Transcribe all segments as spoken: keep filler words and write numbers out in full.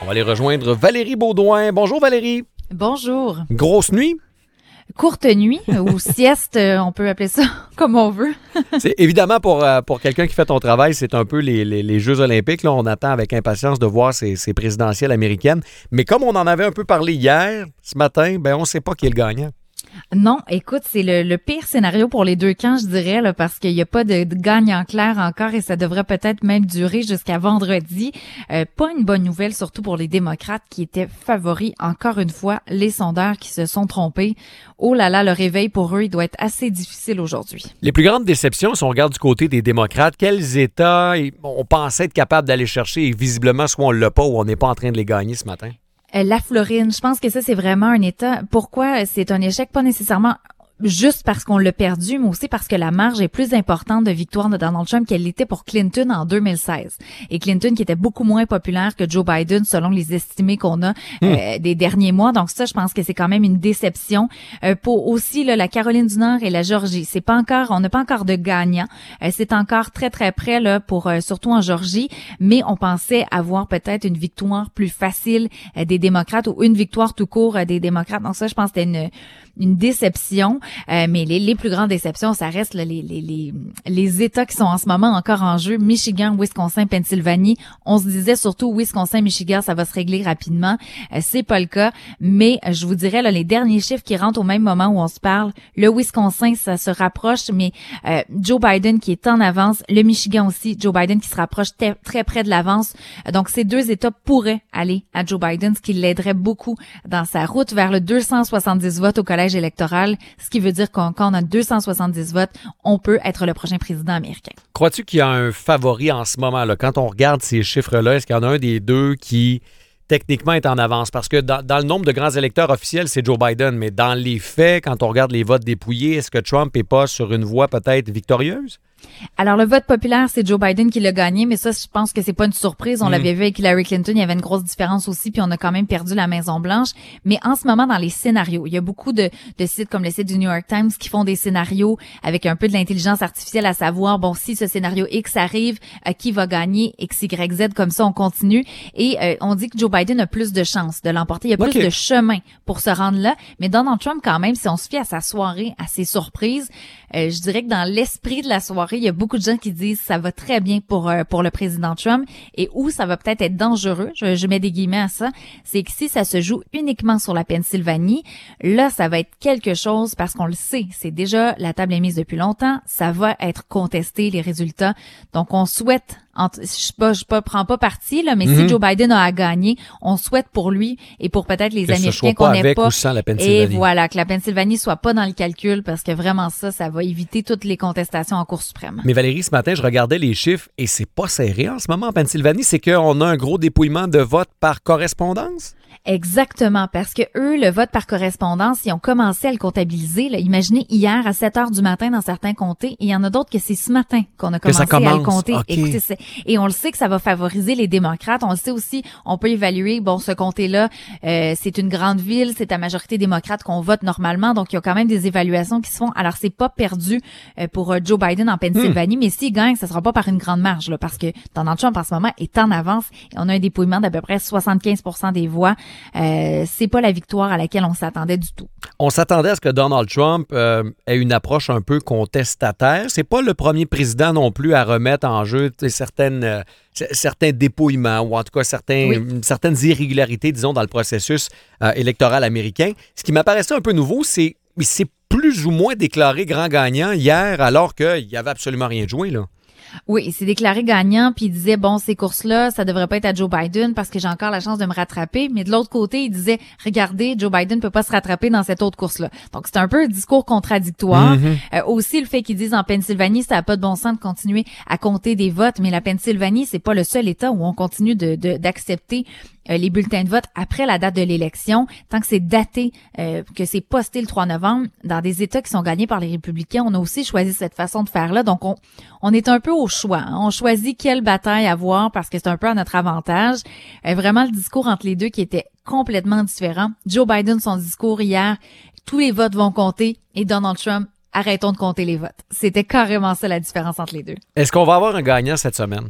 va aller rejoindre Valérie Beaudoin. Bonjour Valérie. Bonjour. Grosse nuit? Courte nuit ou sieste, on peut appeler ça comme on veut. C'est évidemment pour, euh, pour quelqu'un qui fait ton travail, c'est un peu les, les, les Jeux olympiques. Là, on attend avec impatience de voir ces, ces présidentielles américaines. Mais comme on en avait un peu parlé hier, ce matin, ben on ne sait pas qui est le gagnant. Non, écoute, c'est le, le pire scénario pour les deux camps, je dirais, là, parce qu'il n'y a pas de, de gagnant clair encore et ça devrait peut-être même durer jusqu'à vendredi. Euh, pas une bonne nouvelle, surtout pour les démocrates qui étaient favoris, encore une fois, les sondeurs qui se sont trompés. Oh là là, le réveil pour eux, il doit être assez difficile aujourd'hui. Les plus grandes déceptions, si on regarde du côté des démocrates, quels États on pensait être capable d'aller chercher et visiblement, soit on ne l'a pas ou on n'est pas en train de les gagner ce matin? La Floride, je pense que ça, c'est vraiment un État. Pourquoi c'est un échec? Pas nécessairement juste parce qu'on l'a perdu, mais aussi parce que la marge est plus importante de victoire de Donald Trump qu'elle l'était pour Clinton en deux mille seize. Et Clinton qui était beaucoup moins populaire que Joe Biden selon les estimés qu'on a mmh. euh, des derniers mois. Donc ça, je pense que c'est quand même une déception. Euh, pour aussi là, la Caroline du Nord et la Géorgie, c'est pas encore, on n'a pas encore de gagnant. Euh, c'est encore très très près là pour euh, surtout en Géorgie, mais on pensait avoir peut-être une victoire plus facile euh, des démocrates ou une victoire tout court euh, des démocrates. Donc ça, je pense que c'était une une déception. Euh, mais les, les plus grandes déceptions, ça reste là, les, les, les, les États qui sont en ce moment encore en jeu. Michigan, Wisconsin, Pennsylvanie. On se disait surtout Wisconsin, Michigan, ça va se régler rapidement. Euh, c'est pas le cas. Mais euh, je vous dirais, là, les derniers chiffres qui rentrent au même moment où on se parle, le Wisconsin, ça se rapproche, mais euh, Joe Biden qui est en avance. Le Michigan aussi, Joe Biden qui se rapproche t- très près de l'avance. Euh, donc, ces deux États pourraient aller à Joe Biden, ce qui l'aiderait beaucoup dans sa route vers le deux cent soixante-dix votes au collège électoral, ce qui veut dire qu'on, quand on a deux cent soixante-dix votes, on peut être le prochain président américain. Crois-tu qu'il y a un favori en ce moment-là? Quand on regarde ces chiffres-là, est-ce qu'il y en a un des deux qui, techniquement, est en avance? Parce que dans, dans le nombre de grands électeurs officiels, c'est Joe Biden, mais dans les faits, quand on regarde les votes dépouillés, est-ce que Trump n'est pas sur une voie peut-être victorieuse? Alors, le vote populaire, c'est Joe Biden qui l'a gagné, mais ça, je pense que c'est pas une surprise. On mmh. l'avait vu avec Hillary Clinton, il y avait une grosse différence aussi, puis on a quand même perdu la Maison-Blanche. Mais en ce moment, dans les scénarios, il y a beaucoup de, de sites comme le site du New York Times qui font des scénarios avec un peu de l'intelligence artificielle à savoir, bon, si ce scénario X arrive, euh, qui va gagner X, Y, Z, comme ça, on continue. Et euh, on dit que Joe Biden a plus de chances de l'emporter. Il y a plus okay. de chemin pour se rendre là. Mais Donald Trump, quand même, si on se fie à sa soirée, à ses surprises, euh, je dirais que dans l'esprit de la soirée, il y a beaucoup de gens qui disent ça va très bien pour euh, pour le président Trump et où ça va peut-être être dangereux, je, je mets des guillemets à ça, c'est que si ça se joue uniquement sur la Pennsylvanie, là ça va être quelque chose parce qu'on le sait, c'est déjà la table est mise depuis longtemps, ça va être contesté les résultats. Donc on souhaite Entre, je sais pas, je pas, prends pas parti, là, mais mm-hmm. si Joe Biden a à gagner, on souhaite pour lui et pour peut-être les que Américains qu'on n'ait pas. Ou sans la Pennsylvanie. Et voilà, que la Pennsylvanie soit pas dans le calcul parce que vraiment ça, ça va éviter toutes les contestations en Cour suprême. Mais Valérie, ce matin, je regardais les chiffres et c'est pas serré en ce moment en Pennsylvanie. C'est qu'on a un gros dépouillement de votes par correspondance? Exactement, parce que eux, le vote par correspondance, ils ont commencé à le comptabiliser. Là. Imaginez hier à sept heures du matin dans certains comtés, et il y en a d'autres que c'est ce matin qu'on a commencé à le compter. Okay. Écoutez, c'est, et on le sait que ça va favoriser les démocrates. On le sait aussi, on peut évaluer, bon, ce comté-là, euh, c'est une grande ville, c'est à majorité démocrate qu'on vote normalement, donc il y a quand même des évaluations qui se font. Alors, c'est pas perdu euh, pour euh, Joe Biden en Pennsylvanie, hmm. mais s'il gagne, ça sera pas par une grande marge, là, parce que Donald Trump, en ce moment, est en avance et on a un dépouillement d'à peu près soixante-quinze pour cent des voix. Euh, c'est pas la victoire à laquelle on s'attendait du tout. On s'attendait à ce que Donald Trump euh, ait une approche un peu contestataire. C'est pas le premier président non plus à remettre en jeu certaines, euh, certains dépouillements ou en tout cas certains, oui. certaines irrégularités, disons, dans le processus euh, électoral américain. Ce qui m'apparaissait un peu nouveau, c'est qu'il s'est plus ou moins déclaré grand gagnant hier alors qu'il n'y avait absolument rien de joué, là. Oui, il s'est déclaré gagnant, puis il disait, bon, ces courses-là, ça devrait pas être à Joe Biden parce que j'ai encore la chance de me rattraper. Mais de l'autre côté, il disait, regardez, Joe Biden peut pas se rattraper dans cette autre course-là. Donc, c'est un peu un discours contradictoire. Mm-hmm. Euh, aussi, le fait qu'ils disent en Pennsylvanie, ça n'a pas de bon sens de continuer à compter des votes. Mais la Pennsylvanie, c'est pas le seul État où on continue de, de d'accepter euh, les bulletins de vote après la date de l'élection, tant que c'est daté, euh, que c'est posté le trois novembre, dans des États qui sont gagnés par les républicains, on a aussi choisi cette façon de faire-là. Donc, on, on est un peu au choix. Hein. On choisit quelle bataille avoir parce que c'est un peu à notre avantage. Euh, vraiment, le discours entre les deux qui était complètement différent. Joe Biden, son discours hier, tous les votes vont compter, et Donald Trump, arrêtons de compter les votes. C'était carrément ça la différence entre les deux. Est-ce qu'on va avoir un gagnant cette semaine?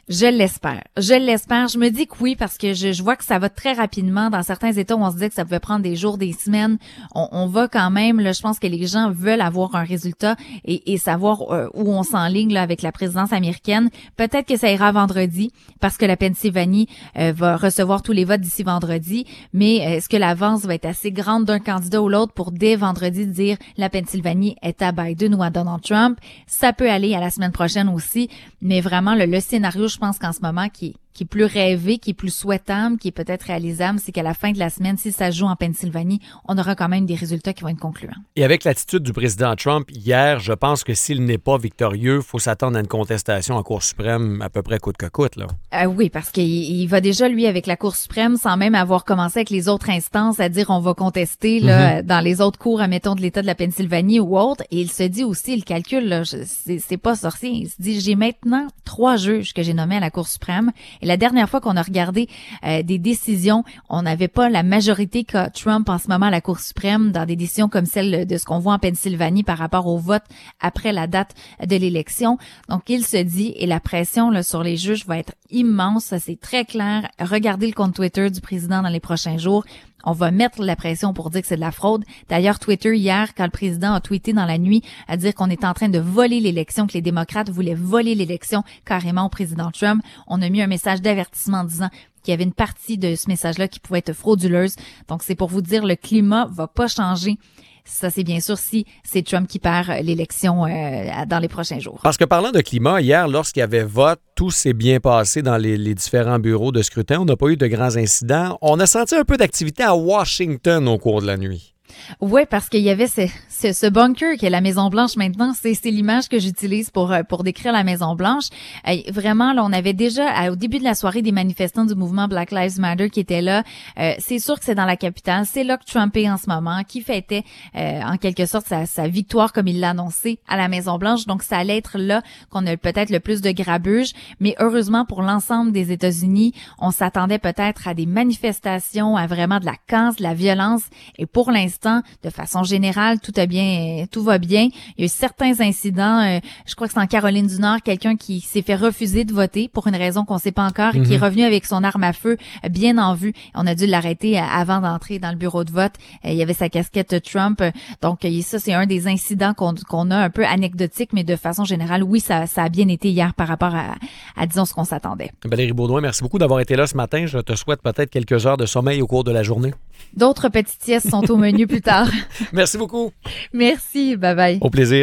Je l'espère. Je l'espère. Je me dis que oui, parce que je, je vois que ça va très rapidement. Dans certains États où on se disait que ça pouvait prendre des jours, des semaines, on, on va quand même, là, je pense que les gens veulent avoir un résultat et, et savoir euh, où on s'enligne là, avec la présidence américaine. Peut-être que ça ira vendredi, parce que la Pennsylvanie euh, va recevoir tous les votes d'ici vendredi, mais est-ce que l'avance va être assez grande d'un candidat ou l'autre pour dès vendredi dire la Pennsylvanie est à Biden ou à Donald Trump? Ça peut aller à la semaine prochaine aussi, mais vraiment, le, le scénario, je pense qu'en ce moment, qui, qui est plus rêvé, qui est plus souhaitable, qui est peut-être réalisable, c'est qu'à la fin de la semaine, si ça se joue en Pennsylvanie, on aura quand même des résultats qui vont être concluants. Et avec l'attitude du président Trump hier, je pense que s'il n'est pas victorieux, il faut s'attendre à une contestation en Cour suprême à peu près coûte que coûte, là. Euh, oui, parce qu'il il va déjà, lui, avec la Cour suprême, sans même avoir commencé avec les autres instances à dire on va contester là, mm-hmm. dans les autres cours, admettons, de l'État de la Pennsylvanie ou autre. Et il se dit aussi, il calcule, là, c'est, c'est pas sorcier, il se dit, j'ai maintenant trois juges que j'ai nommés à la Cour suprême. Et la dernière fois qu'on a regardé euh, des décisions, on n'avait pas la majorité qu'a Trump en ce moment à la Cour suprême dans des décisions comme celle de ce qu'on voit en Pennsylvanie par rapport au vote après la date de l'élection. Donc, il se dit, et la pression là, sur les juges va être immense, ça c'est très clair. Regardez le compte Twitter du président dans les prochains jours. On va mettre la pression pour dire que c'est de la fraude. D'ailleurs, Twitter, hier, quand le président a tweeté dans la nuit à dire qu'on est en train de voler l'élection, que les démocrates voulaient voler l'élection carrément au président Trump, on a mis un message d'avertissement en disant qu'il y avait une partie de ce message-là qui pouvait être frauduleuse. Donc, c'est pour vous dire, le climat va pas changer. Ça, c'est bien sûr si c'est Trump qui perd l'élection euh, dans les prochains jours. Parce que parlant de climat, hier, lorsqu'il y avait vote, tout s'est bien passé dans les, les différents bureaux de scrutin. On n'a pas eu de grands incidents. On a senti un peu d'activité à Washington au cours de la nuit. Oui, parce qu'il y avait ce, ce, ce bunker qui est la Maison-Blanche maintenant. C'est, c'est l'image que j'utilise pour pour décrire la Maison-Blanche. Euh, vraiment, là, on avait déjà, à, au début de la soirée, des manifestants du mouvement Black Lives Matter qui étaient là. Euh, c'est sûr que c'est dans la capitale. C'est là que Trump est en ce moment, qui fêtait euh, en quelque sorte sa, sa victoire, comme il l'a annoncé, à la Maison-Blanche. Donc, ça allait être là qu'on a peut-être le plus de grabuge. Mais heureusement, pour l'ensemble des États-Unis, on s'attendait peut-être à des manifestations, à vraiment de la casse, de la violence. Et pour l'instant, de façon générale, tout a bien, tout va bien. Il y a eu certains incidents. Euh, je crois que c'est en Caroline du Nord, quelqu'un qui s'est fait refuser de voter pour une raison qu'on ne sait pas encore, mm-hmm. et qui est revenu avec son arme à feu bien en vue. On a dû l'arrêter avant d'entrer dans le bureau de vote. Euh, il y avait sa casquette Trump. Donc ça, c'est un des incidents qu'on, qu'on a un peu anecdotique, mais de façon générale, oui, ça, ça a bien été hier par rapport à, à disons, ce qu'on s'attendait. Valérie Beaudoin, merci beaucoup d'avoir été là ce matin. Je te souhaite peut-être quelques heures de sommeil au cours de la journée. D'autres petites siestes sont au menu plus tard. Merci beaucoup. Merci. Bye bye. Au plaisir.